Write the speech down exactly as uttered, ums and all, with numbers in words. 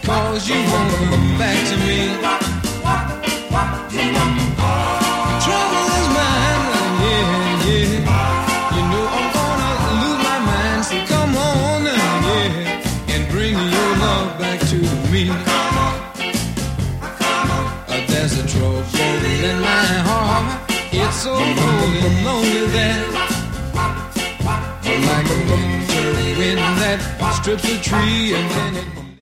'cause you won't come back to me. Trouble is mine, yeah, yeah. You know I'm gonna lose my mind, so come on, yeah, and bring your love back to me. Uh, there's a trouble in my heart, it's so cold and lonely there. Like a winter wind that strips a tree and then it